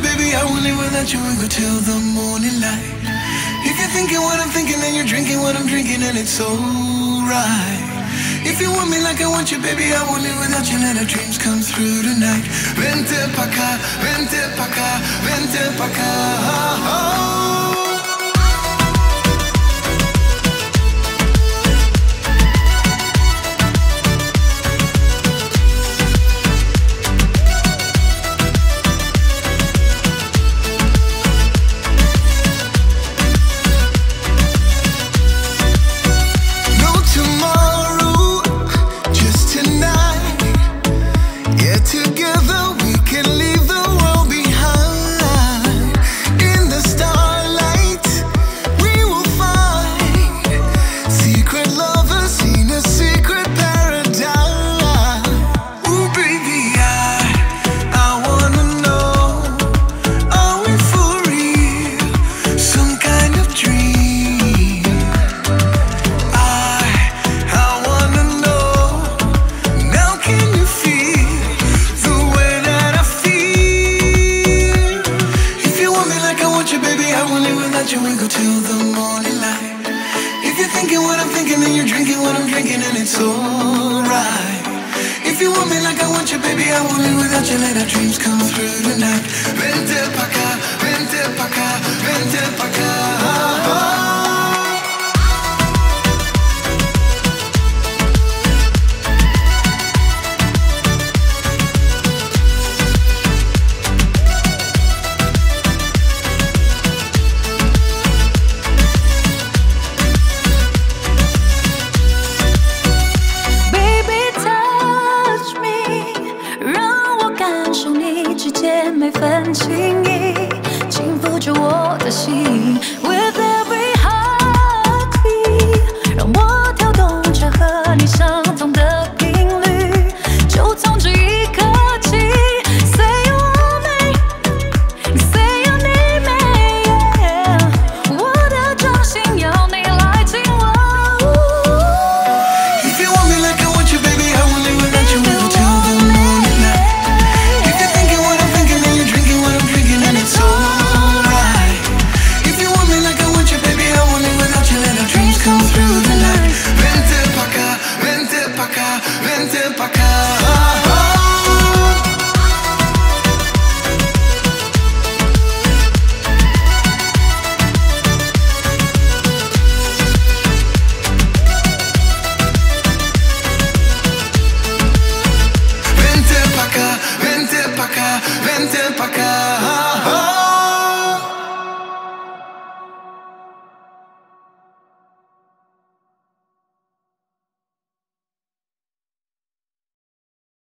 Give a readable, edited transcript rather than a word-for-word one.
baby, I won't live without you. We go till the morning light. If you're thinking what I'm thinking, then you're drinking what I'm drinking, and it's alright. If you want me like I want you, baby, I won't live without you. Let our dreams come through tonight. Vente pa' acá, vente pa' acá, vente pa' acá. 每份情意，轻抚着我的心。